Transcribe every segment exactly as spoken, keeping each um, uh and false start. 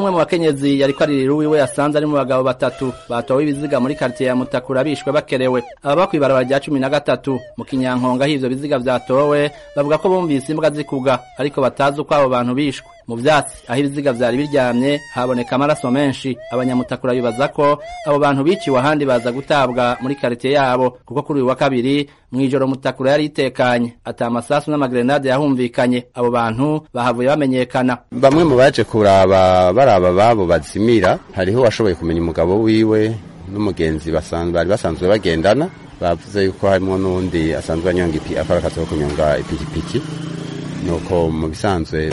umwe mu bakenyezi yariko aririra uwiwe yasanze ari mu bagabo batatu batowe ibiziga muri quartier ya Mutakura bishwe bakerewe. Aba bakwibarabara rya cumi na gatatu mu Kinyankonga hivyo biziga vyatowe bavuga ko bumvise imbwa zikuga ariko batazi uko abo bantu bishwe. Mu vyatsi aho ibiziga vyari biryamye haboneka amaraso menshi. Abanyamutakura bibaza ko abo bantu biciwe ahandi baza gutabwa muri quartier yabo kuko kuri uyu wa kabiri mwijoro Mutakura yari itekanye ata amasasu n'amagrenade yahumvikanye. Abo bantu bahavuye bamenyekana. Bamwe mu baje kuraba baraba babo bazimira hariho washoboye kumenya umugabo wiwe n'umugenzi basanzwe bari basanzwe bagendana bavuze yuko harimo n'undi asanzwe anyonga ipi akora kazo kunyonga ipikipiki nuko mu bisanzwe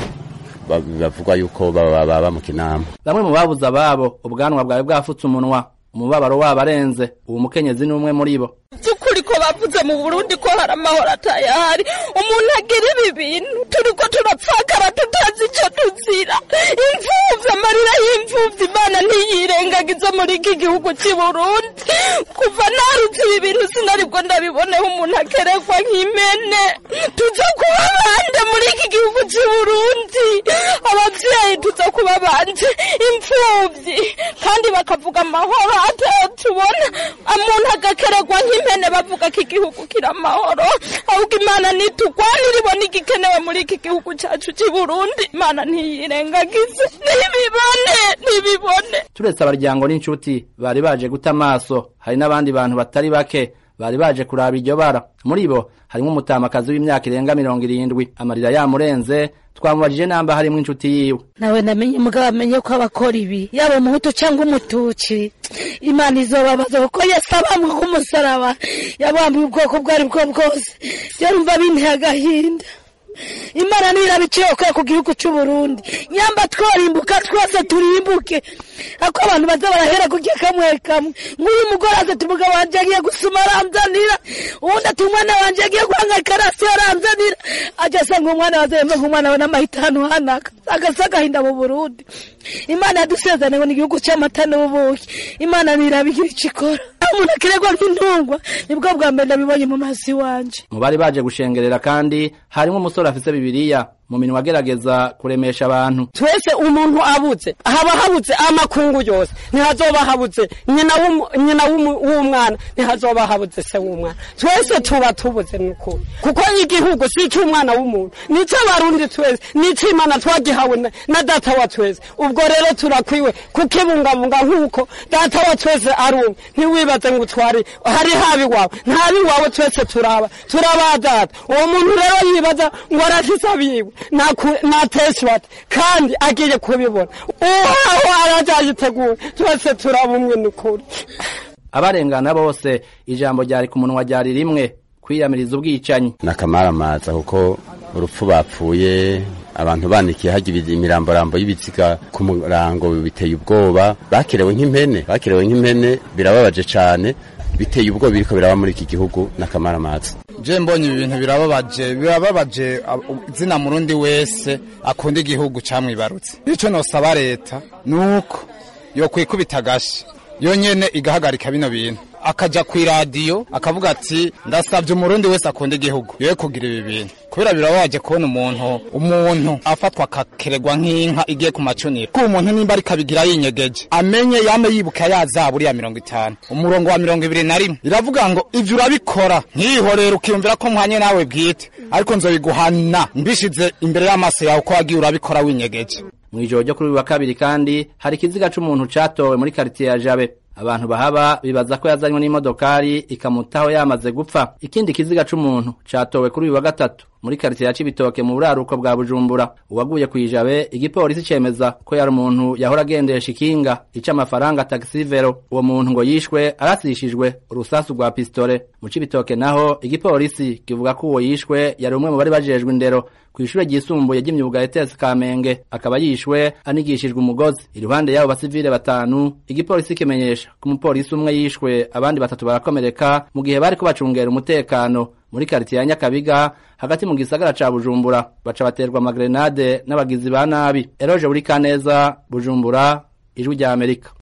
bavugwa yuko baba baba mu Kinama. Bamwe mu babuza babo ubwanwa bwawe bwafutse umunwa umubabaro wabarenze uwo mukenyezi n'umwe muri bo. Tukuri ko bavuze mu Burundi ko hari amahoro atayari umuntu agira ibi bintu turiko turapfakara tutazi ico tuzira imfuvyi amarira y'imfuvyi Imana ntiyirengagiza muri iki gihugu cy'i Burundi kuva narutse ibi bintu sinaribwo ndabiboneho umuntu akerekwa nk'imene tuza kuba bande muri iki gihugu cy'i Burundi abavyeyi tuza kuba bande imfuvyi kandi bakavuga amahoro atatubona umuntu agakerekwa nk'imene bavuga ko igihugu kiramahoro ahubwo Imana nitugwanira ibona igikenewe muri iki gihugu cyacu cy'i Burundi Imana ntiyirengagize nibibone nibibone. Turetse abaryango n'inshuti bari baje guta amaso hari n'abandi bantu batari bake bari baje kuraba iryo bara. Muri bo harimo umutamakazi w'imyaka irenga mirongo irindwi amarira yamurenze twamubajije namba harimo inshuti yiwe. Nawe namenye mugabo amenye ko abakora ibi yaba umuhutu cyangwa umutuci Imana izobabaza kuko yasabamwe ku musaraba yabambuye ubwoko bwari bwo bwose yarumva binteye agahinda. Imana nirabiciye ku gihugu cy'u Burundi nyamba twarimbuka twose turimbuke ako abantu baza barahera kugiye kamwe kamwe nk'uyu mugore aze tumuga wanje agiye gusuma aramzanira ubundi ati umwana wanje agiye guhanga karasi aramzanira ageze nk'umwana wazembe nk'umwana we n'amahitano hanaka agasaga hinda mu Burundi. Imana yadusezeranye ngo igihugu cy'amata n'ubuki Imana nirabigira ikikora umuntu akiregwa nk'intungwa nibwo bwa mbere ndabibonye mu masi wanje. Mu bari baje gushengerera kandi harimo umusore afise Bibiliya mu minwa agerageza kuremesha abantu. Twese umuntu abuze haba habuze amakungu yose ntihazoba habuze nyina nyina w'umwana ntihazoba habuze se w'umwana twese tuba tubuze nuko kuko igihugu si cy'umwana w'umuntu nico Barundi twese nico Imana twagihawe na data wa twese. Ubwo rero turakwiwe kukibungabunga nkuko data wa twese arumwe ntiwibaze ngo twari hari habi wawe ntabi wawe twese turaba turaba data uwo muntu rero yibaza ngo arafise abiwe nateshwat kandi agiye kubibona uwo arajayitegura twese turabumwe n'ukuri. Abarengana bose ijambo ryari ku munwa ryari rimwe kwiyamiriza ubwicanyi n'akamaramaza kuko urupfu bapfuye abantu banikiye hagiye imirambo y'ibiziga ku murango biteye ubwoba bakerewe nk'impene bakerewe nk'impene birababaje cyane biteye ubwo biriko biraba muri iki gihugu n'akamaramaza. Je mbonye ibintu birababaje birababaje zina murundi wese akunda igihugu camwibarutse. Ico nosaba leta nuko yo kwikubita gashi yonyene igahagarika bino bintu akaja ku radio akavuga ati ndasavye umurundi wese akunda igihugu yoye kugira ibi bintu kubera birababaje kubona umuntu umuntu afatwa akakeregwa nk'inka igiye ku macunira ko umuntu nimba ari kabigira yinyegeje amenye yame yibuka yazaburi ya mirongo itanu umurongo wa mirongo ibiri na rimwe iravuga ngo ivyo urabikora nkihorera ukiyumvira ko muhanye nawe bwite ariko nzobiguhana mbishize imbere y'amaso yawe ko wagiye urabikora winyegeje. Mwijoro ryo kuri wa kabiri kandi hari kiziga c'umuntu catowe muri quartier ya Jabe. Abantu bahaba bibaza ko yazanywe n'imodokari ikamutaho yamaze gupfa. Ikindi kiziga c'umuntu catowe kuri wa gatatu muri quartier ya Cibitoke mu buraruko bwa Bujumbura. Uwaguye kwijabe igipolisi cemeza ko yari umuntu yahora agendesha ikinga ica amafaranga taxi vero. Uwo muntu ngo yishwe arasishijwe urusasu rwa pistole. Mu Cibitoke naho igipolisi kivuga ko uwo yishwe yari umwe mu bari bajejwe indero kw'ishure ryisumbuye ry'imyuga E T S Kamenge akaba yishwe anigishijwe umugozi. Iruhande yabo basivile batanu igipolisi kimenyesha ko umupolisi umwe yishwe abandi batatu barakomereka mu gihe bari ko bacungera umutekano muri quartier ya Nyakabiga hagati mu gisagara ca Bujumbura baca baterwa amagrenade n'abagizi ba nabi. Eroje buri kaneza Bujumbura ijwi rya Amerika.